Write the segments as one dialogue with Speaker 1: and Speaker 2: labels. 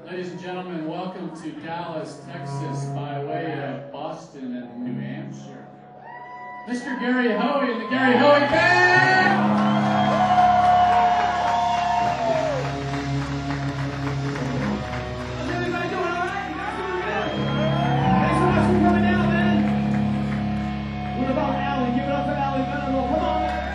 Speaker 1: Ladies and gentlemen, welcome to Dallas, Texas, by way of Boston and New Hampshire. Mr. Gary Hoey and the Gary Hoey Band! How's everybody doing, all right? You guys doing good? Thanks so much for coming out, man. What about Allie? Give it up for Allie Venable. Come on, man.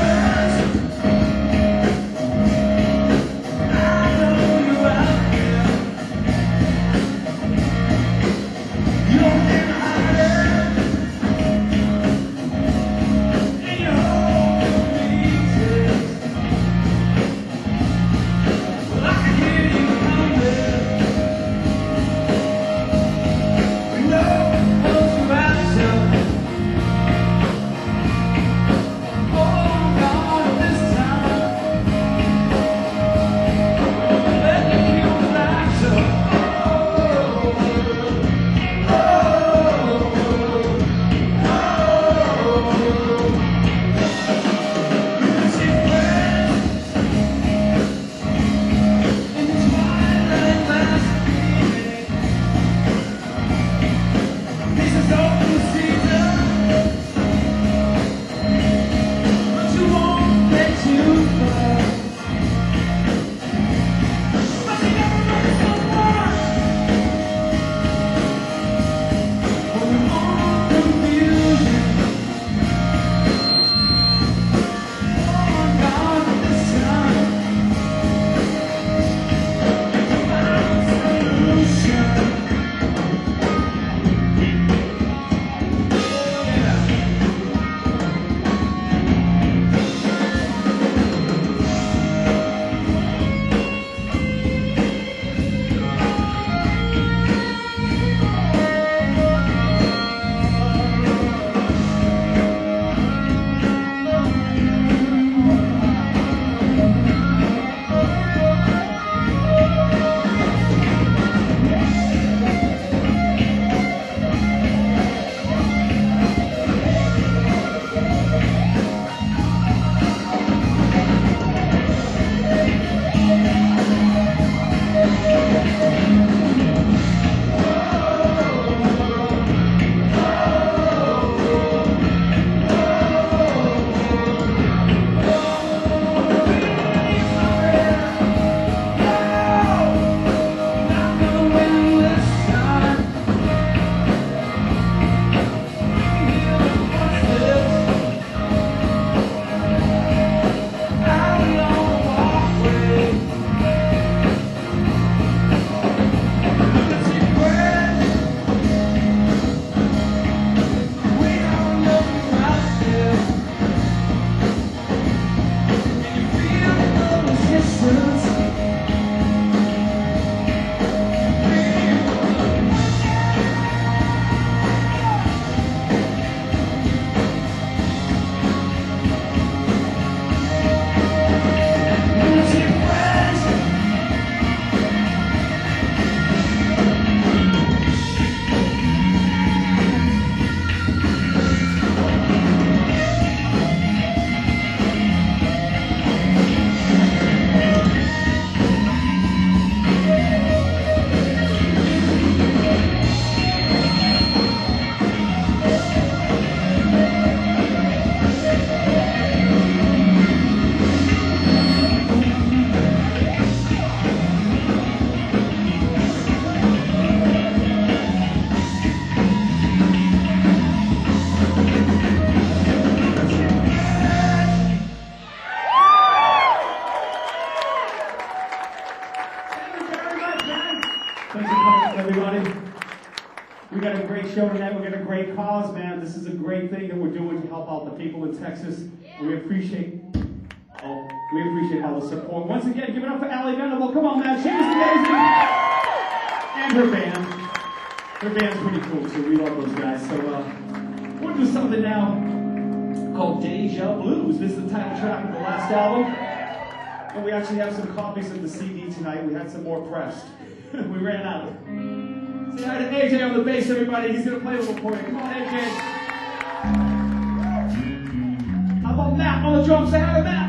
Speaker 2: I know you out there.
Speaker 1: Thanks for coming, everybody. We got a great show tonight. We got a great cause, man. This is a great thing that we're doing to help out the people in Texas. We appreciate all the support. Once again, give it up for Allie Venable. Come on, man. She was amazing. And her band. Her band's pretty cool, too. We love those guys. So, we'll do something now called Deja Blues. This is the title track of the last album. And we actually have some copies of the CD tonight. We had some more pressed. We ran out. Say hi to AJ on the bass, everybody. He's going to play a little for you. Come on, AJ. How about Matt on the drums? Say hi to Matt.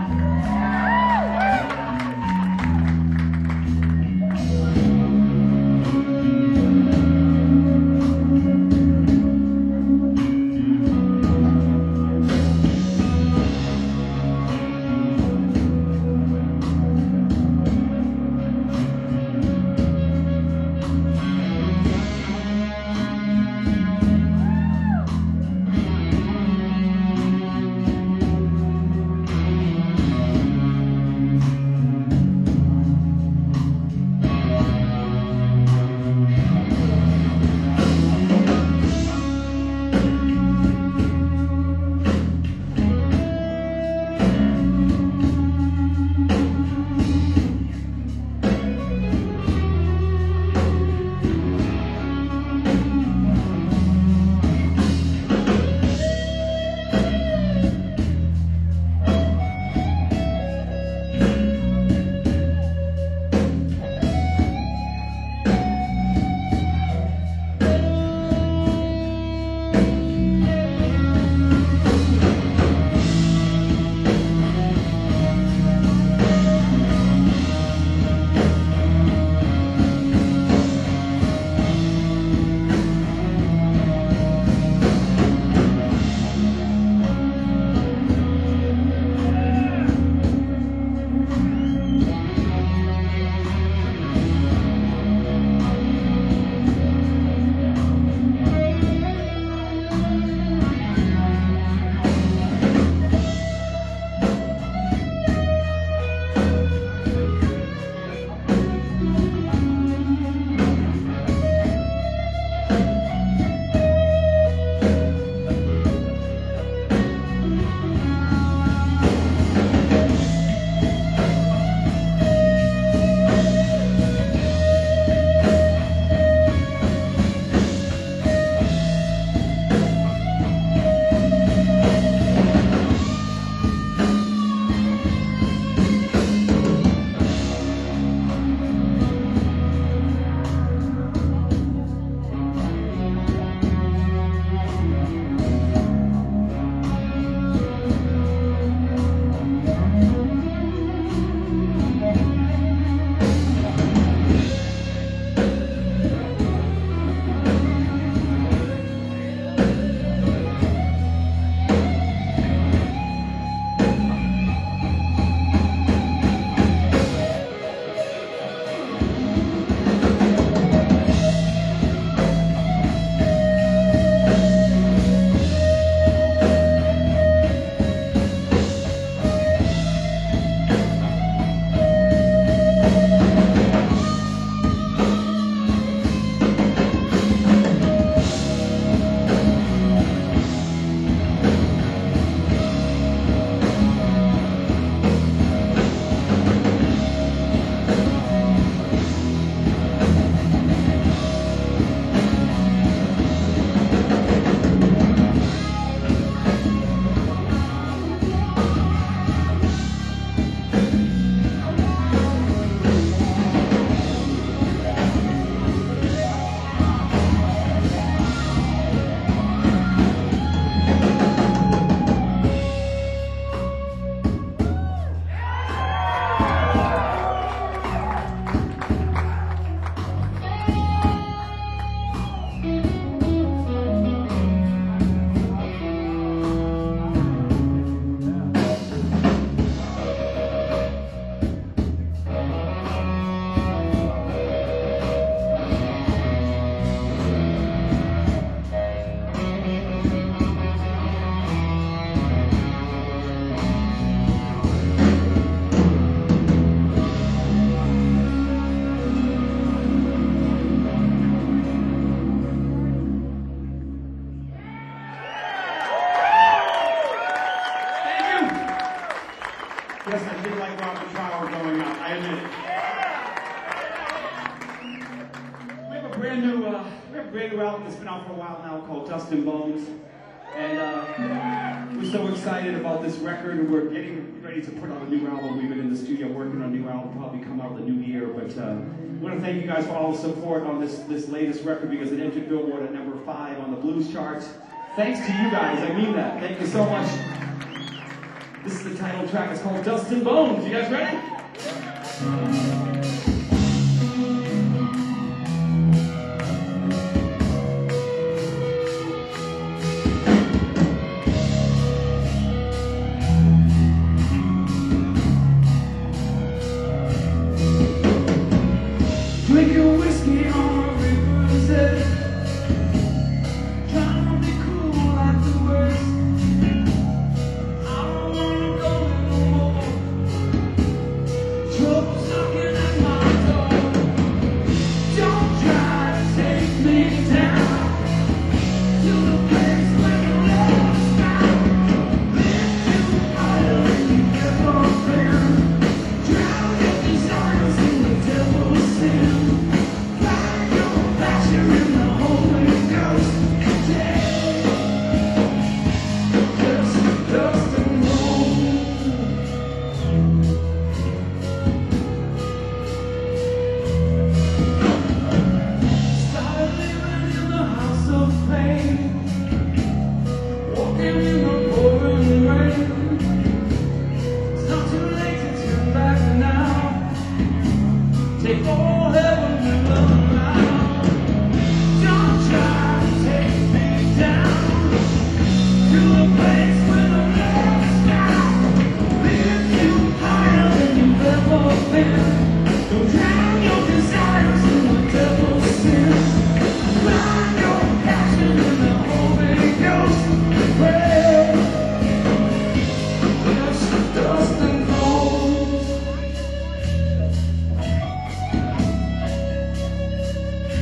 Speaker 1: We have a brand new album that's been out for a while now called Dust and Bones. And we're so excited about this record. We're getting ready to put out a new album. We've been in the studio working on a new album, probably come out the new year. But I want to thank you guys for all the support on this latest record because it entered Billboard at number 5 on the blues charts. Thanks to you guys. I mean that. Thank you so much. This is the title track. It's called Dust and Bones. You guys ready?
Speaker 2: Drinking whiskey on a river's edge, trying to be cool like the West. I don't wanna go no more. Trouble's knocking at my door. Don't try to take me down to the place where the love is found. Lift you higher than you've ever been. Drown your desires in the devil's sin. Take all heaven you allow. Don't try to take me down to a place where the love is found. Lift you higher than you've ever been. Don't drown your desires in the devil's sin. Find your passion in the Holy Ghost. Pray. Yes, dust and bones.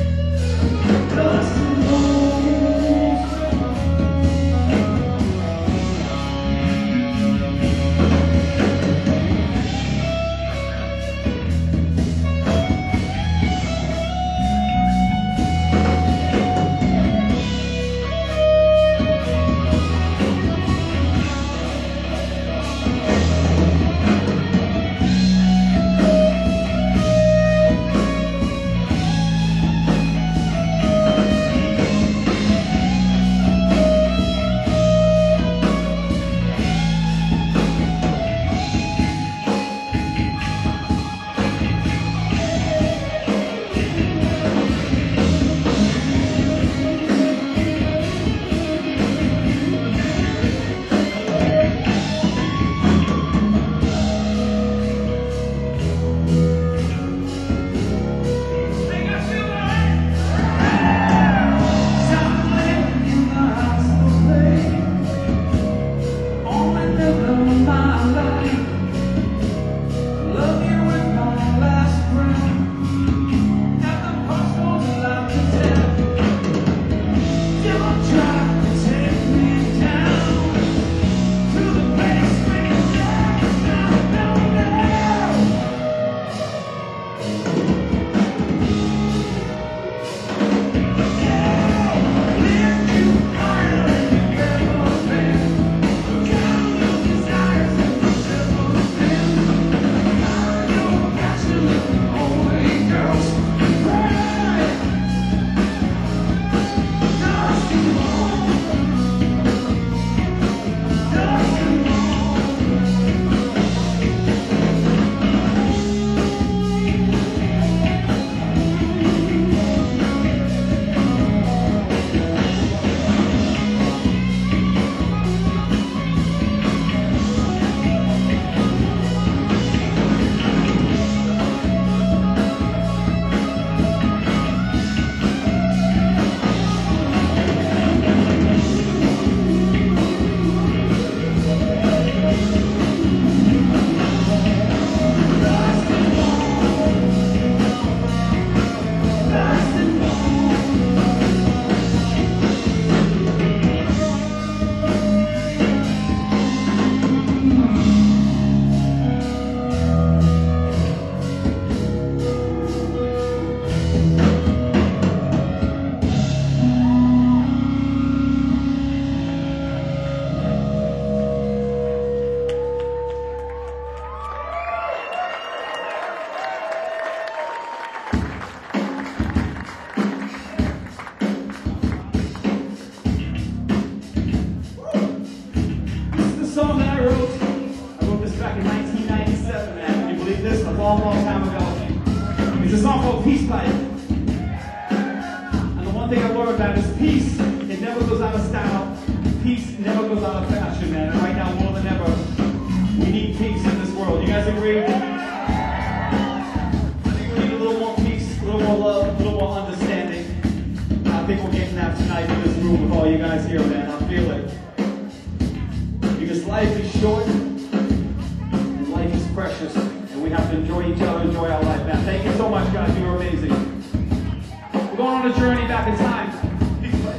Speaker 1: song called Peace Pipe. And the one thing I learned about is peace, it never goes out of style. Peace never goes out of fashion, man. And right now, more than ever, we need peace in this world. You guys agree? I think we need a little more peace, a little more love, a little more understanding. I think we're getting that tonight in this room with all you guys here, man. I feel it. Because life is short, and life is precious, and we have to enjoy each other, enjoy our life, man. Thank you so much, guys. You were amazing. We're going on a journey back in time. Peace, bye.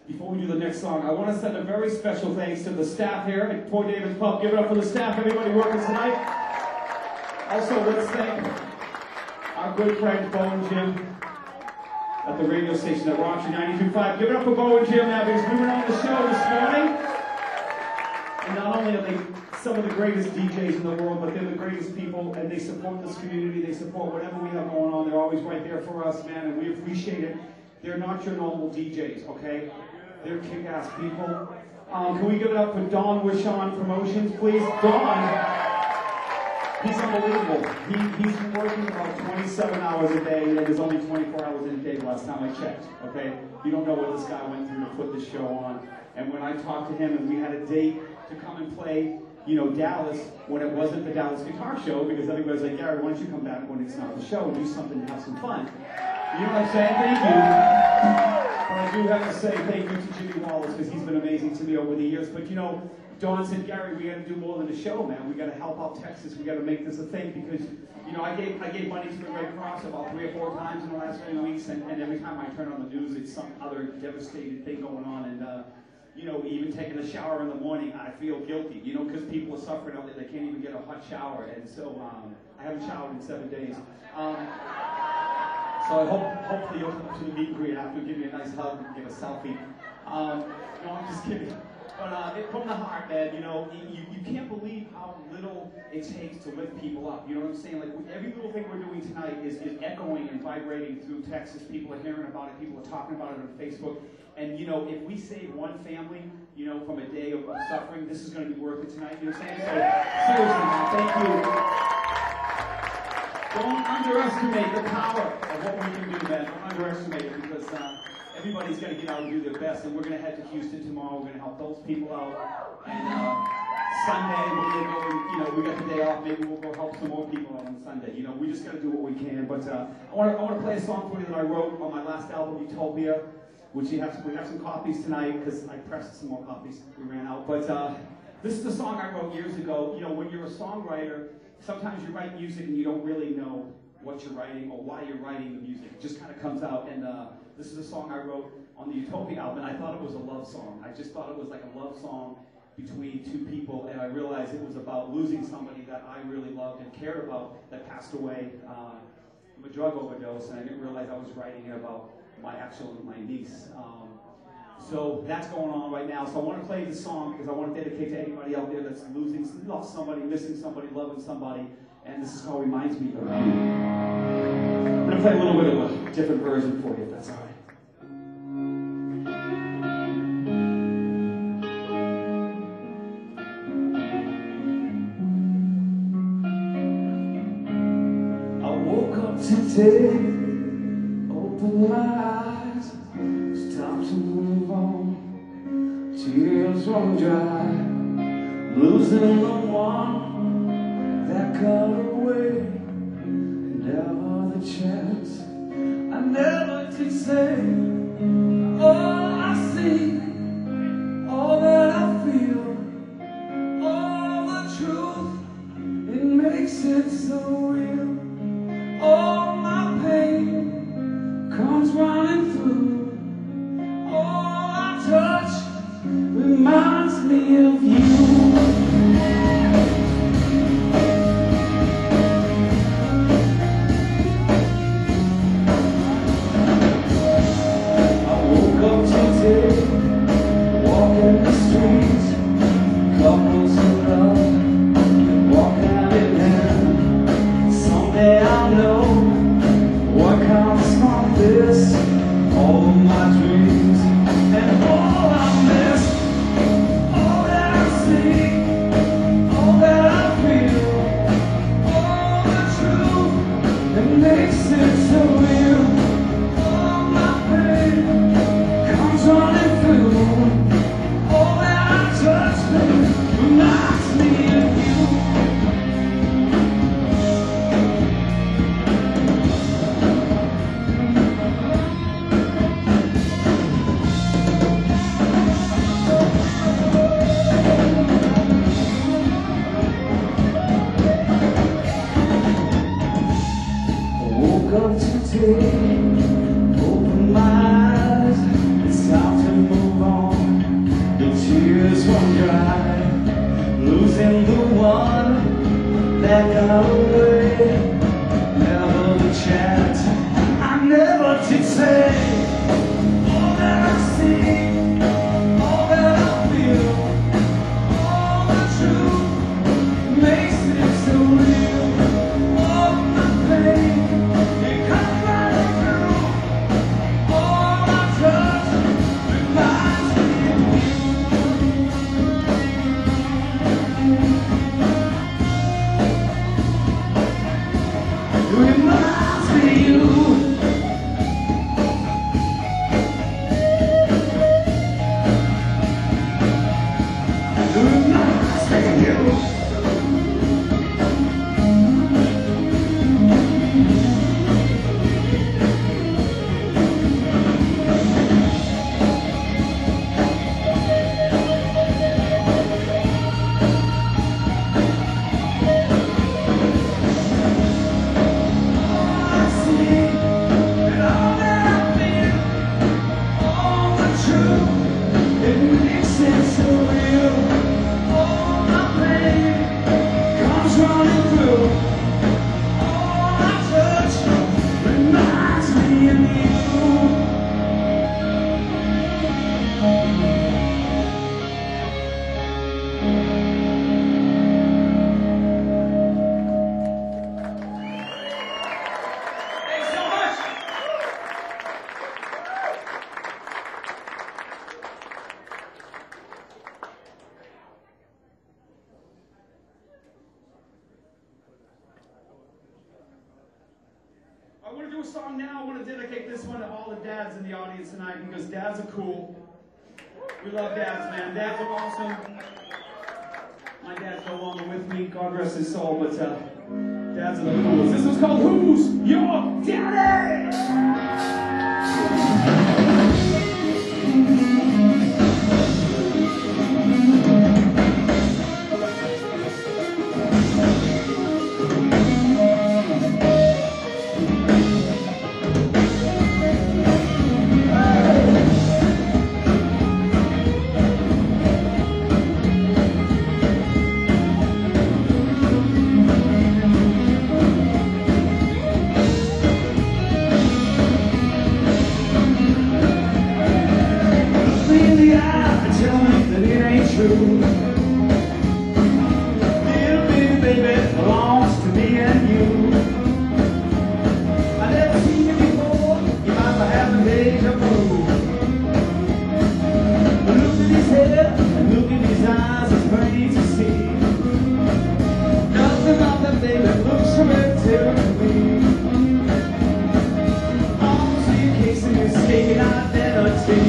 Speaker 1: Before we do the next song, I want to send a very special thanks to the staff here at Port David's Pub. Give it up for the staff, everybody working tonight. Also, let's thank our good friend Bo and Jim at the radio station at Rock 92.5. Give it up for Bo and Jim now, because we were on the show this morning. And not only are they some of the greatest DJs in the world, but they're the greatest people, and they support this community, they support whatever we have going on. They're always right there for us, man, and we appreciate it. They're not your normal DJs, okay? They're kick-ass people. Can we give it up for Don Wishon Promotions, please? Don, he's unbelievable. He's working about 27 hours a day, and there's only 24 hours in a day last time I checked, okay? You don't know what this guy went through to put this show on. And when I talked to him and we had a date to come and play, you know, Dallas, when it wasn't the Dallas Guitar Show, because everybody's like, Gary, why don't you come back when it's not the show and do something to have some fun? You know what I'm saying? Thank you. But I do have to say thank you to Jimmy Wallace, because he's been amazing to me over the years. But you know, Don said, Gary, we got to do more than a show, man. We got to help out Texas. We got to make this a thing, because you know, I gave money to the Red Cross about 3 or 4 times in the last few weeks, and every time I turn on the news, it's some other devastating thing going on. And you know, even taking a shower in the morning, I feel guilty, you know, because people are suffering out there. They can't even get a hot shower, and so I haven't showered in 7 days. So I hopefully you'll come to the meet and greet after, give me a nice hug and get a selfie. No, I'm just kidding. But from the heart, man, you know, you can't believe how little it takes to lift people up. You know what I'm saying? Like, every little thing we're doing tonight is echoing and vibrating through Texas. People are hearing about it. People are talking about it on Facebook. And, you know, if we save one family, you know, from a day of suffering, this is going to be worth it tonight. You know what I'm saying? So, seriously, man, thank you. Don't underestimate the power of what we can do, man. Don't underestimate it, because everybody's got to get out and do their best. And we're going to head to Houston tomorrow. We're going to help those people out. And Sunday, we're going to go, you know, we got the day off. Maybe we'll go help some more people out on Sunday. You know, we just got to do what we can. But I want to play a song for you that I wrote on my last album, Utopia, which we have some copies tonight, because I pressed some more copies. We ran out. But this is the song I wrote years ago. You know, when you're a songwriter, sometimes you write music and you don't really know what you're writing or why you're writing the music. It just kind of comes out. And this is a song I wrote on the Utopia album, and I thought it was a love song. I just thought it was like a love song between 2 people, and I realized it was about losing somebody that I really loved and cared about that passed away from a drug overdose, and I didn't realize I was writing it about my niece. So that's going on right now. So I want to play this song because I want to dedicate to anybody out there that's lost somebody, missing somebody, loving somebody, and this is how it reminds me of you. I'm going to play a little bit of a different version for you, if that's all right. I woke up today, opened my eyes, it's time to move on. Tears run dry, losing the one that got away. Never the chance, I never did say all I see, all that I feel, all the truth, it makes it so real. All my pain comes running through, all I touch reminds me of you. Walking the streets, couples in love, walk hand in hand. Someday I'll know what counts from this. All of my dreams and all I miss, all that I see, all that I feel, all the truth that makes it so real. All my pain comes running through. All that I touch reminds me of you. I woke up today, opened my eyes, it's time to move on.
Speaker 2: away, never the chat. I never did say all that I see, all that I feel, all the truth makes it so real. All my pain, it comes right through. All I touch reminds me of you. Reminds me of you. Reminds me of you.
Speaker 1: I want to do a song now. I want to dedicate this one to all the dads in the audience tonight because dads are cool. We love dads, man. Dads are awesome. My dad's no longer with me, God rest his soul, but dads are the coolest. This one's called Who's Your Daddy? Little bitty baby belongs to me and you. I never seen you before, you might be having deja vu. Look at his head and look in his eyes, it's plain to see. Nothing about that baby looks familiar to me. Almost in case of mistaken identity.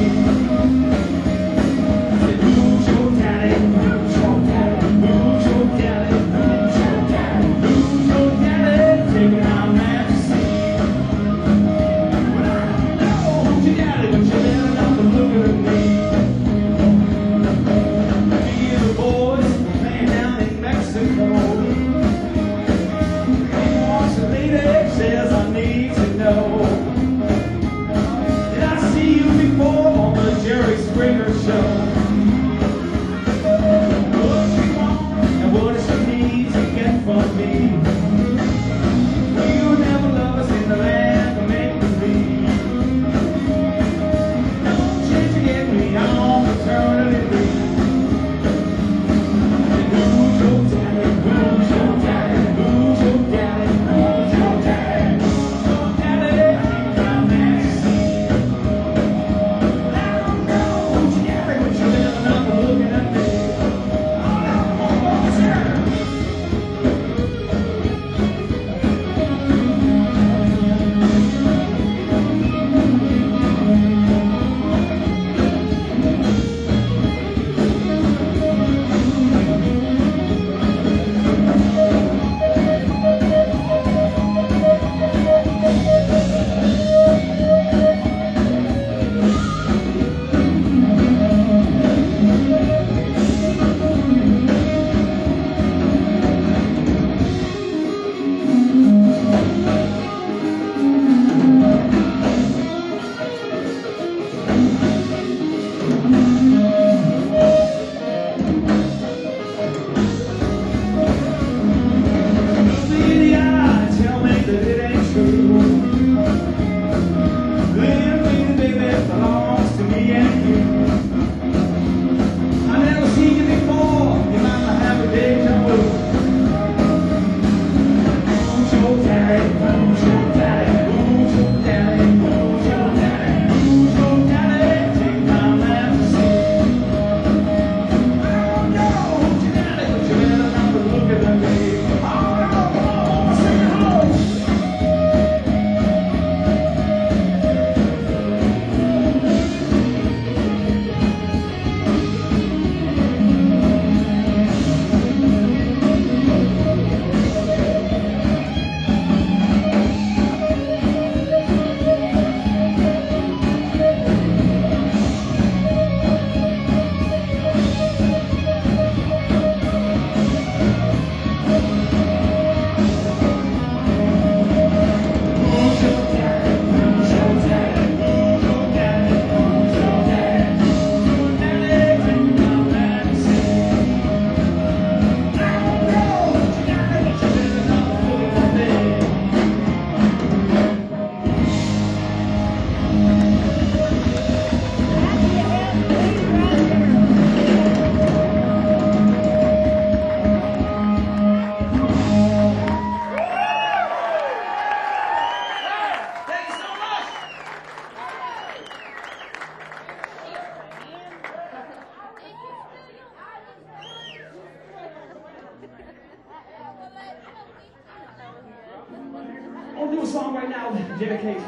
Speaker 1: do a song right now dedicate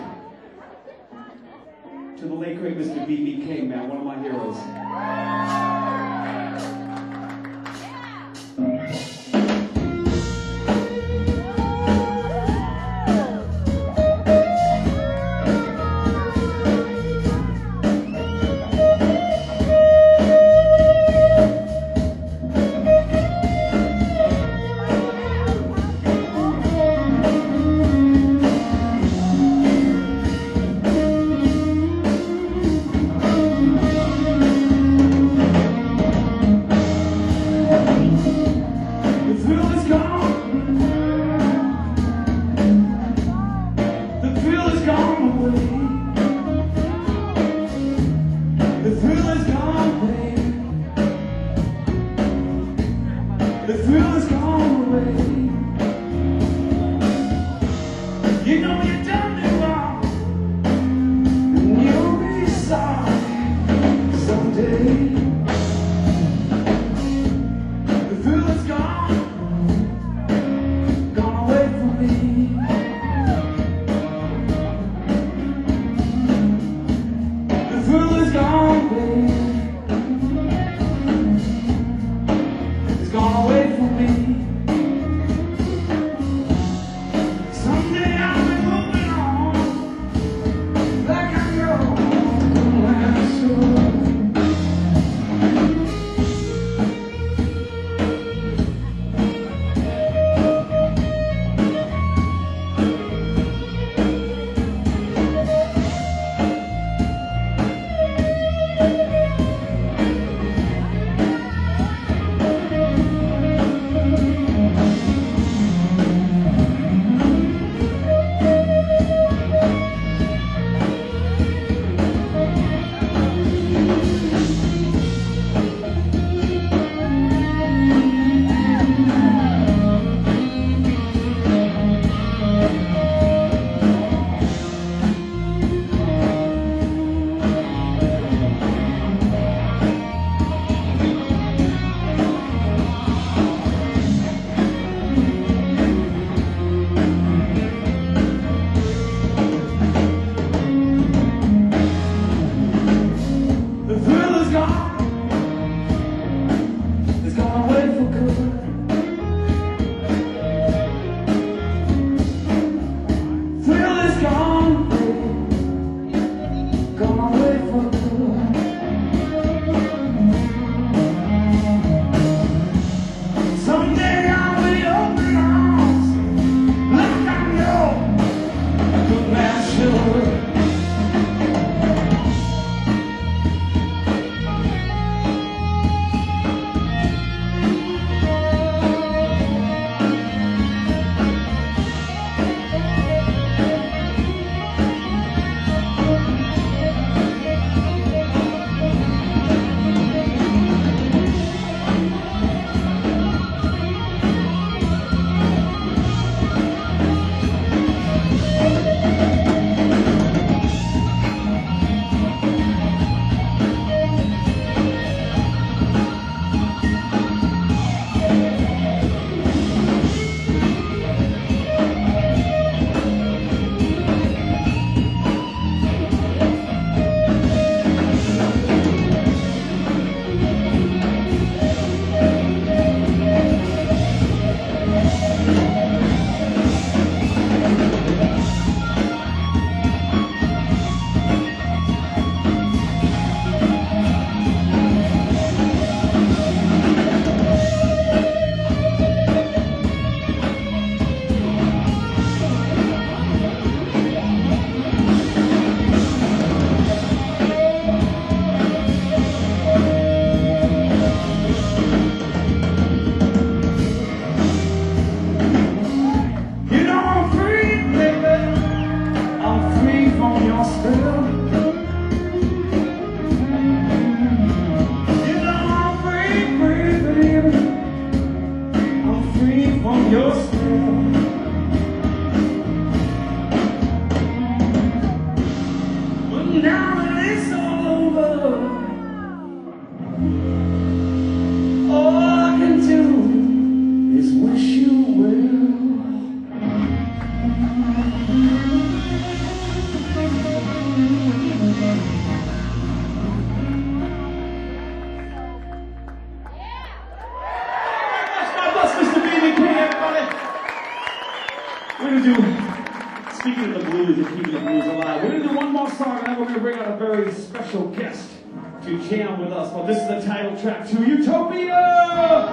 Speaker 1: to the late great Mr. B.B. King, man, one of my heroes. The thrill is gone away. You know you done me wrong, and you'll be sorry someday. The thrill is gone away from me. The thrill is gone, babe. It's gone away from me. Someday I'll be moving on, like I go last show. gonna do, speaking of the blues and keeping the blues alive, we're gonna do one more song and then we're gonna bring out a very special guest to jam with us. Well, this is the title track to Utopia!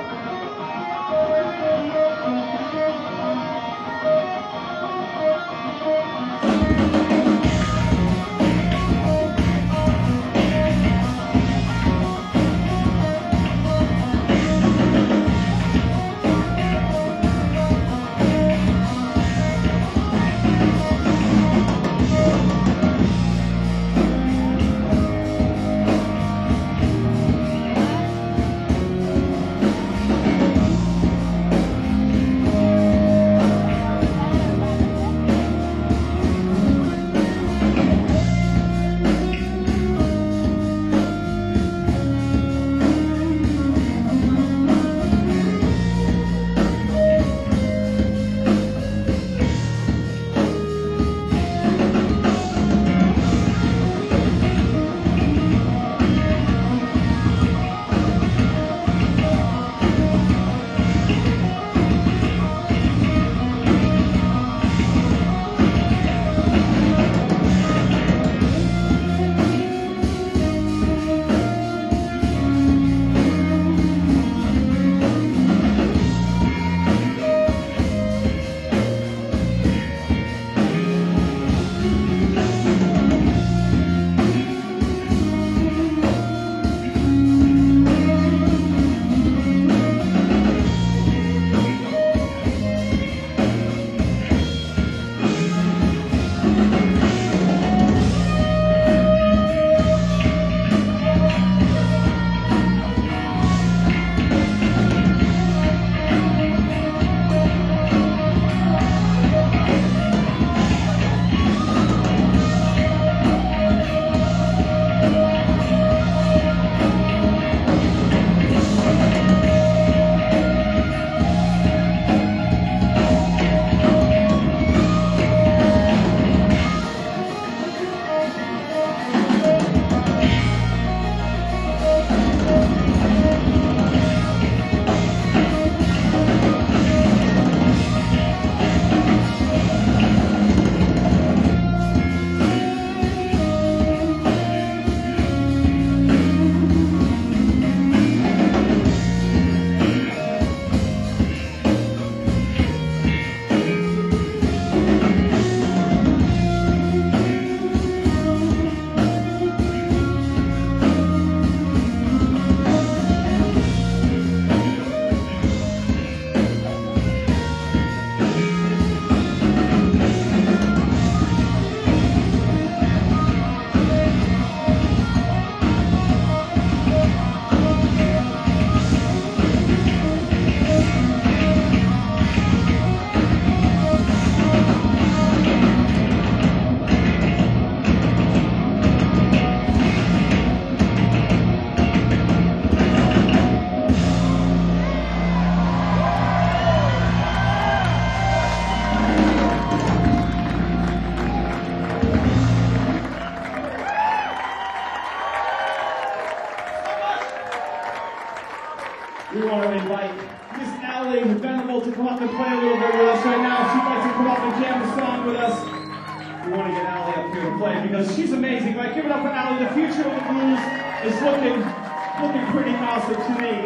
Speaker 1: We want to invite Miss Allie Venable to come up and play a little bit with us right now. She'd like to come up and jam a song with us. We want to get Allie up here to play because she's amazing. Right? Give it up for Allie. The future of the blues is looking pretty awesome to me.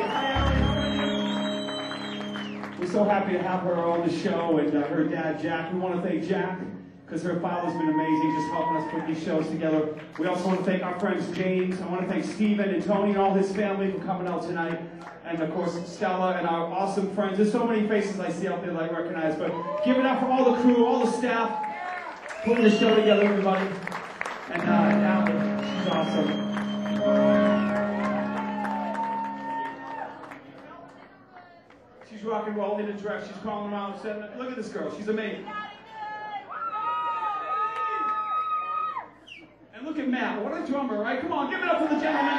Speaker 1: We're so happy to have her on the show and her dad, Jack. We want to thank Jack because her father's been amazing just helping us put these shows together. We also want to thank our friends James. I want to thank Steven and Tony and all his family for coming out tonight. And of course, Stella and our awesome friends. There's so many faces I see out there that I recognize, but give it up for all the crew, all the staff, putting the show together, everybody. And Allie, she's awesome. She's rock and roll in a dress. She's calling around and saying, look at this girl, she's amazing. And look at Matt, what a drummer, right? Come on, give it up for the gentleman.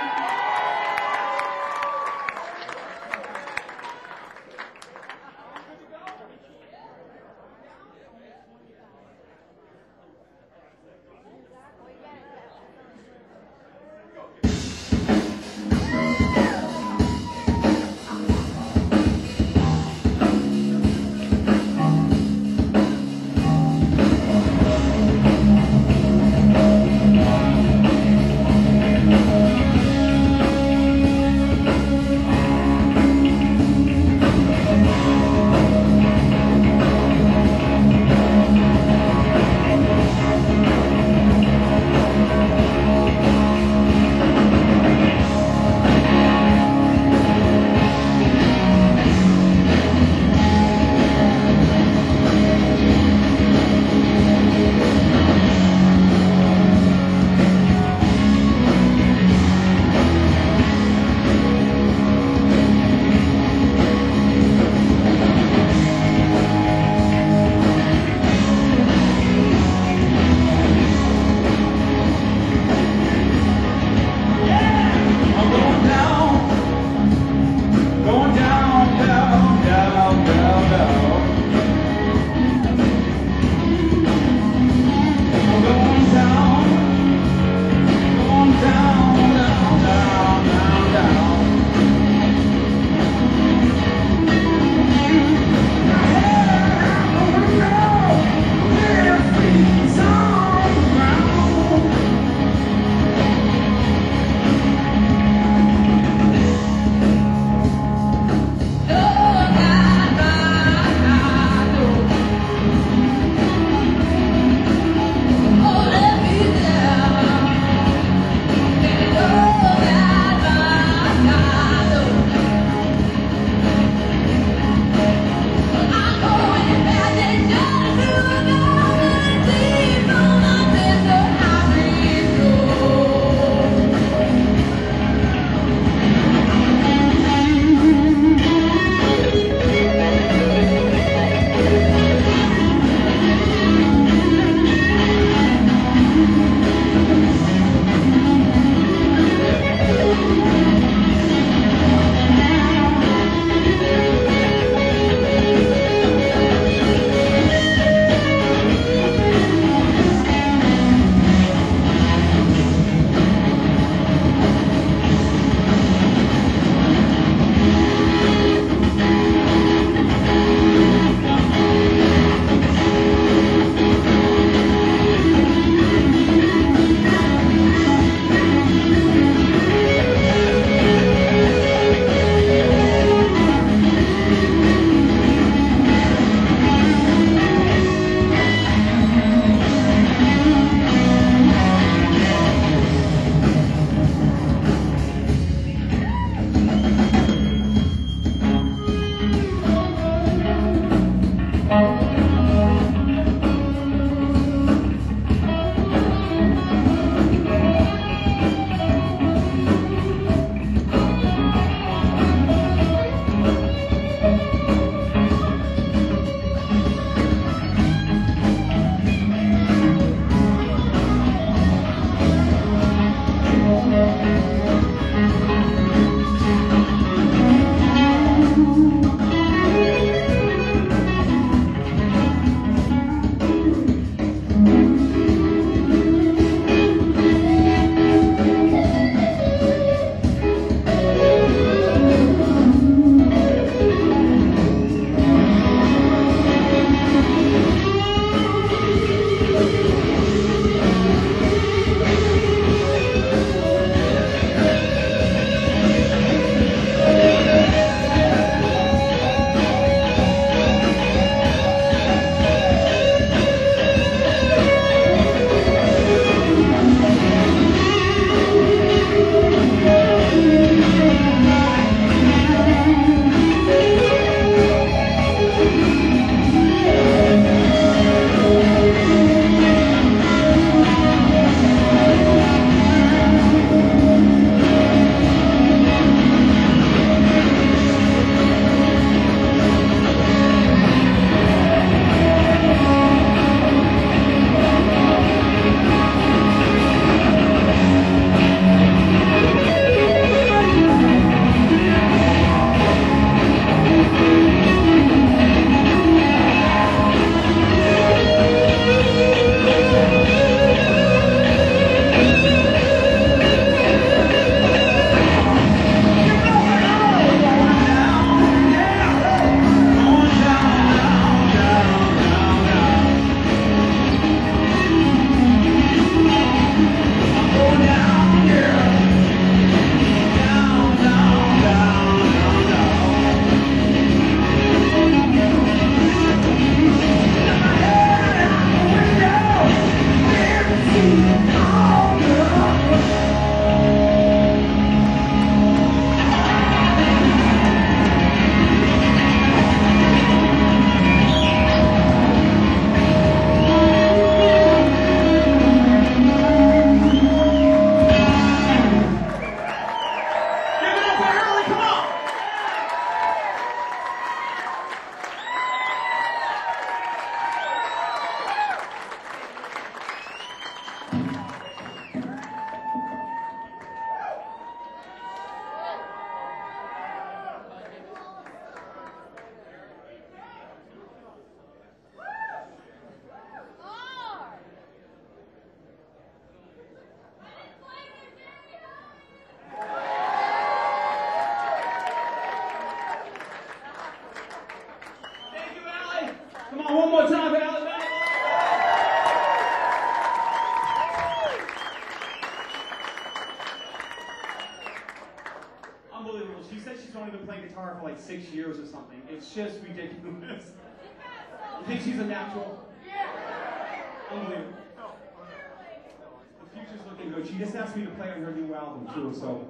Speaker 1: Unbelievable. She said she's only been playing guitar for like 6 years or something. It's just ridiculous. You think she's a natural? Unbelievable. The future's looking good. She just asked me to play on her new album too, so.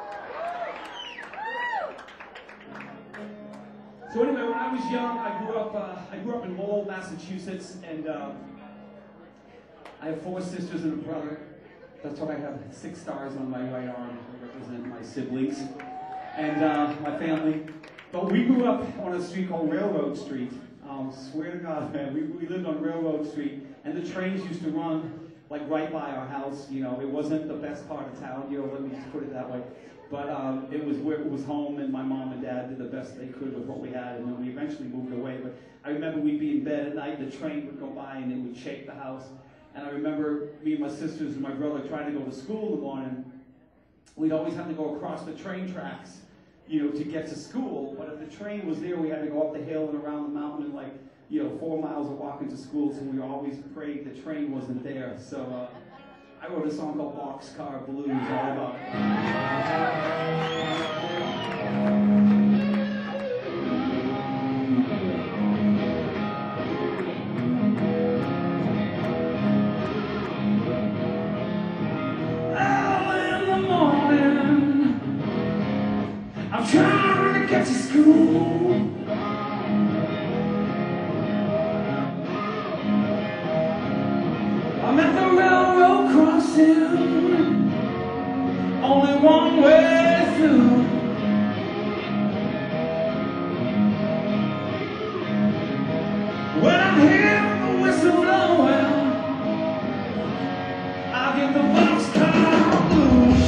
Speaker 1: So anyway, when I was young, I grew up in Lowell, Massachusetts, and I have 4 sisters and a brother. That's why I have 6 stars on my right arm to represent my siblings and my family. But we grew up on a street called Railroad Street. Swear to God, man, we lived on Railroad Street, and the trains used to run like right by our house. You know, it wasn't the best part of town. You know, let me just put it that way. But it was where it was home, and my mom and dad did the best they could with what we had, and then we eventually moved away. But I remember we'd be in bed at night, the train would go by, and it would shake the house. And I remember me and my sisters and my brother trying to go to school in the morning. We'd always have to go across the train tracks, you know, to get to school. But if the train was there, we had to go up the hill and around the mountain, and like, you know, 4 miles of walking to school. So we always prayed the train wasn't there. So I wrote a song called Boxcar Blues, all about
Speaker 2: I'm trying to get to school. I'm at the railroad crossing, only one way through. When I hear the whistle blowing, I get the boxcar blues.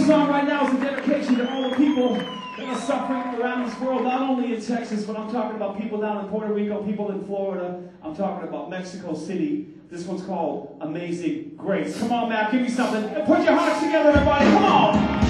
Speaker 1: song right now is a dedication to all the people that are suffering around this world, not only in Texas, but I'm talking about people down in Puerto Rico, people in Florida. I'm talking about Mexico City. This one's called Amazing Grace. Come on, Matt, give me something. Put your hearts together, everybody. Come on.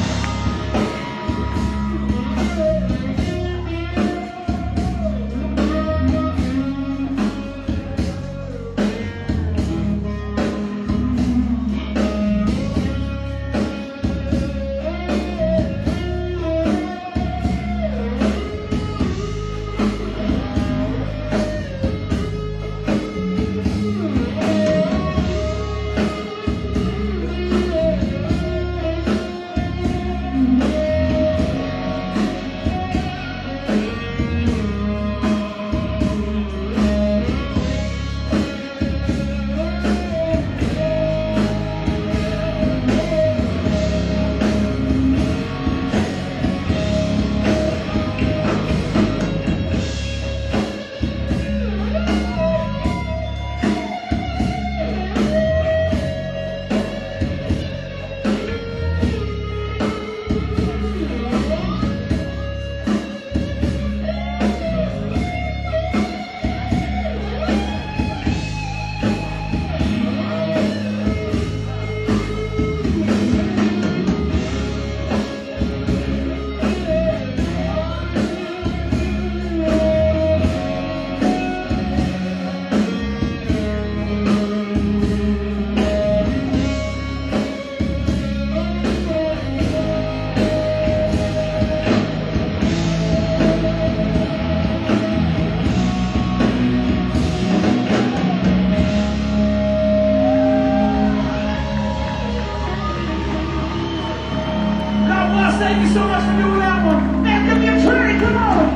Speaker 1: Thank you so much for doing that one. Man, give me a train, come on.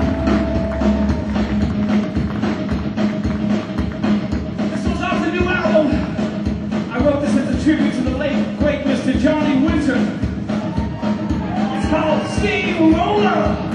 Speaker 1: This one's off the new album. I wrote this as a tribute to the late, great Mr. Johnny Winter. It's called Steamroller.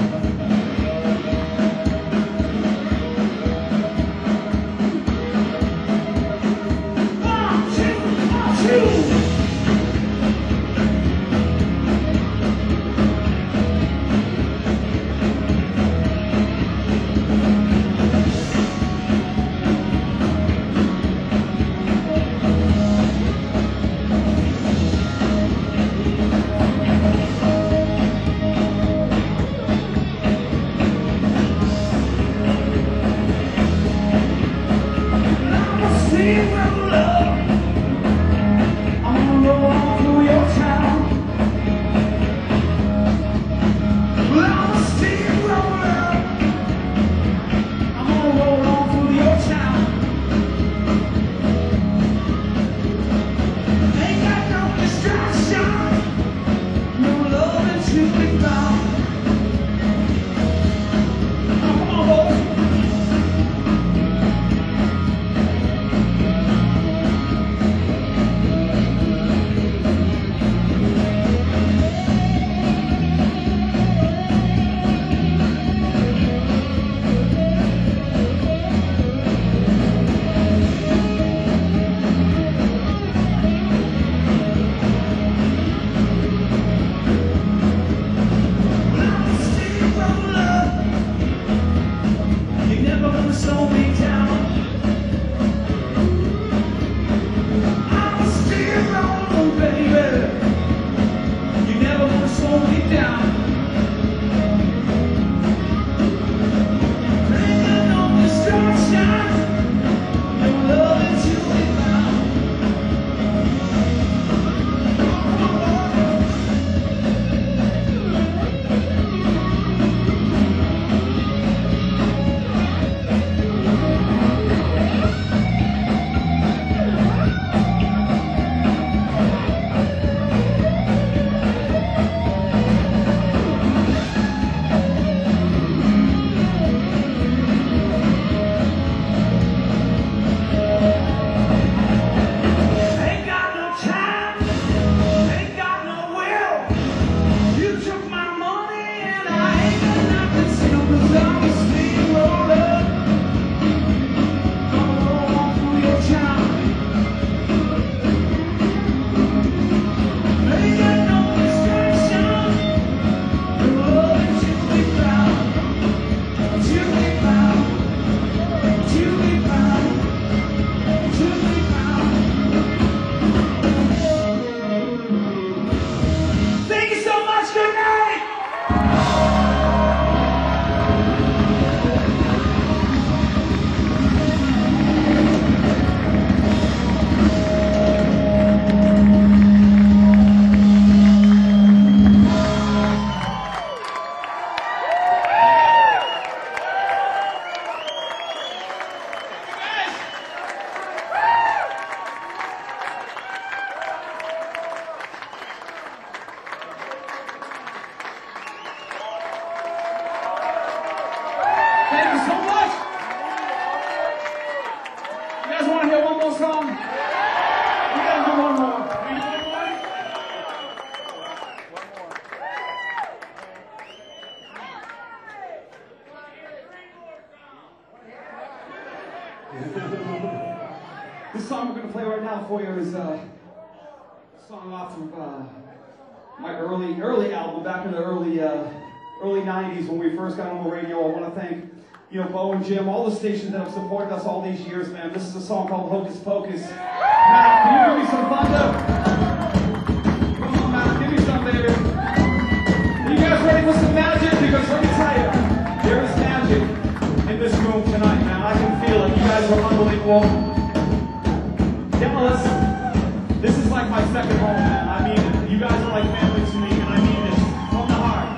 Speaker 3: This song we're going to play right now for you is a song off of my early album back in the early 90s when we first got on the radio. I want to thank Bo and Jim, all the stations that have supported us all these years, man. This is a song called Hocus Pocus. Matt, can you give me some thunder? Come on, Matt, give me some, baby. Are you guys ready for some magic? Because let me tell you, there is magic in this room tonight, man. I can feel it. You guys are unbelievable. Dallas, this is like my second home, man. I mean it. You guys are like family to me, and I mean this from the heart.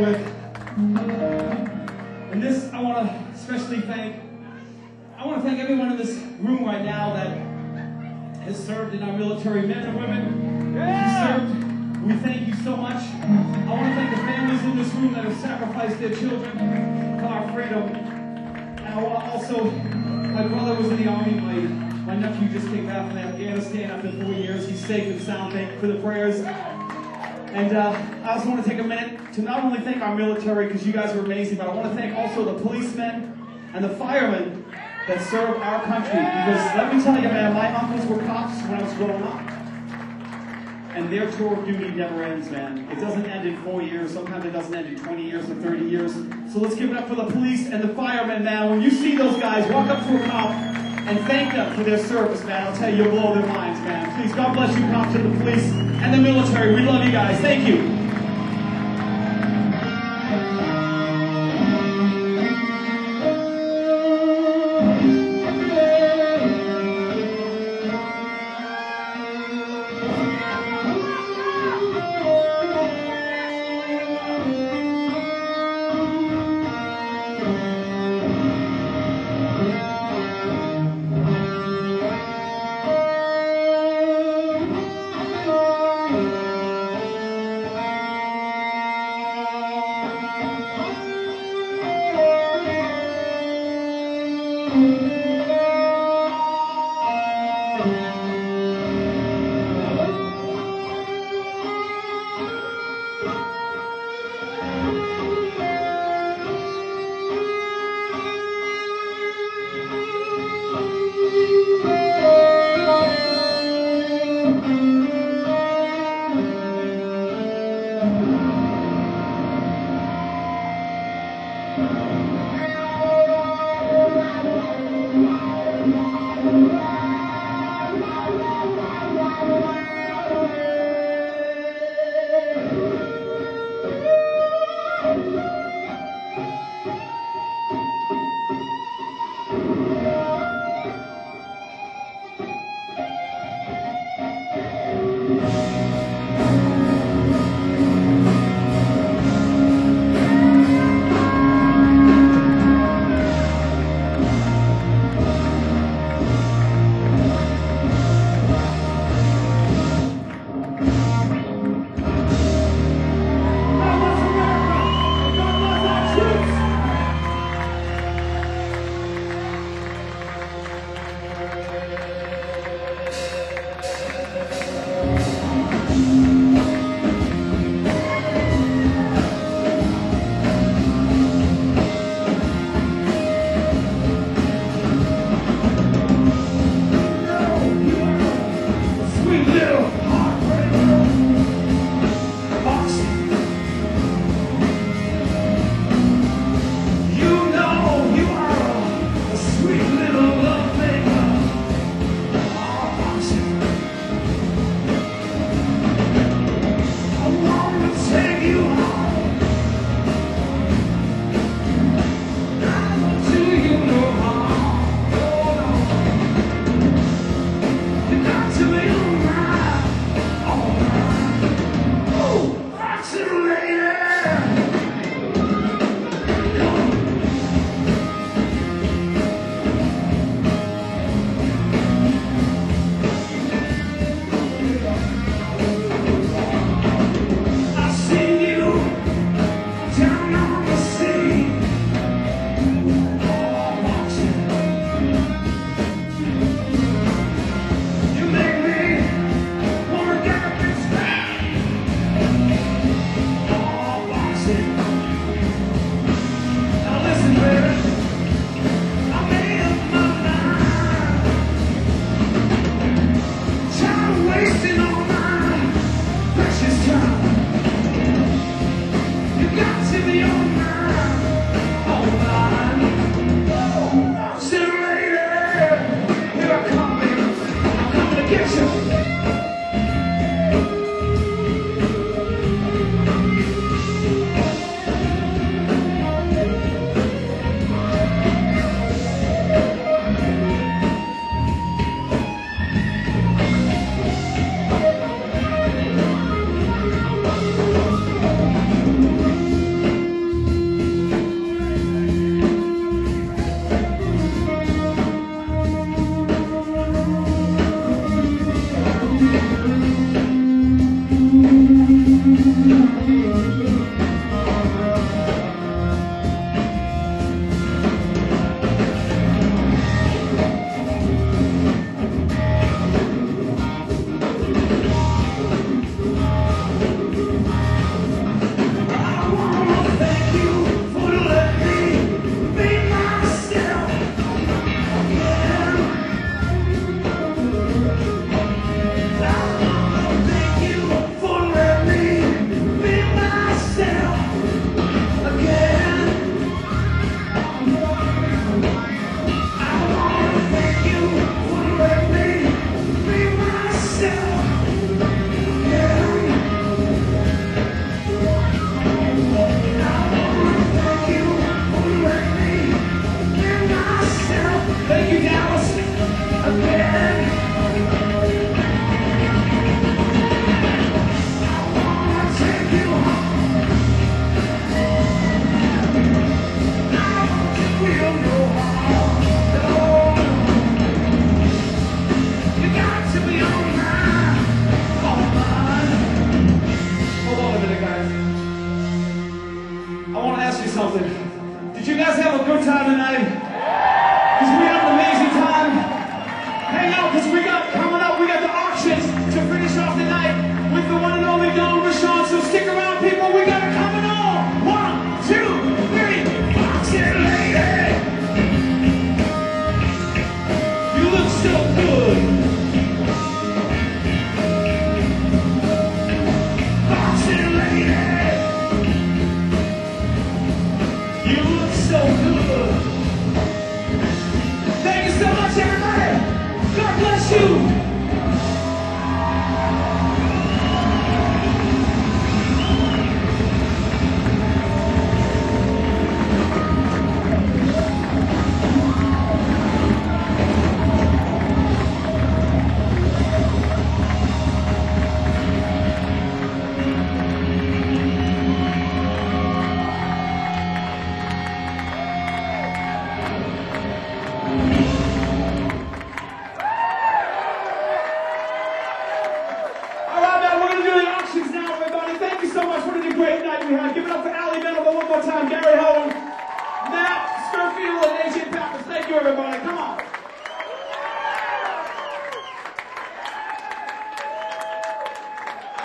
Speaker 3: with. And this, I want to especially thank everyone in this room right now that has served in our military, men and women who served. We thank you so much. I want to thank the families in this room that have sacrificed their children for our freedom. And I want to also, my brother was in the army. My nephew just came back from Afghanistan after 4 years. He's safe and sound. Thank you for the prayers. And I also want to take a minute to not only thank our military, because you guys are amazing, but I want to thank also the policemen and the firemen that serve our country. Because let me tell you, man, my uncles were cops when I was growing up. And their tour of duty never ends, man. It doesn't end in 4 years. Sometimes it doesn't end in 20 years or 30 years. So let's give it up for the police and the firemen, man. When you see those guys, walk up to a cop and thank them for their service, man. I'll tell you, you'll blow their minds, man. Please, God bless you, cops and the police and the military. We love you guys. Thank you.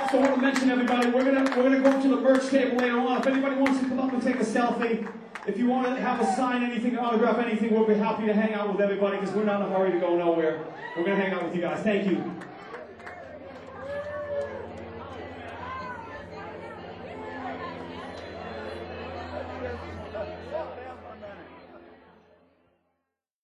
Speaker 1: So I want to mention everybody, we're gonna go up to the merch table later on. If anybody wants to come up and take a selfie, if you want to have a sign, anything, autograph anything, we'll be happy to hang out with everybody because we're not in a hurry to go nowhere. We're gonna hang out with you guys. Thank you.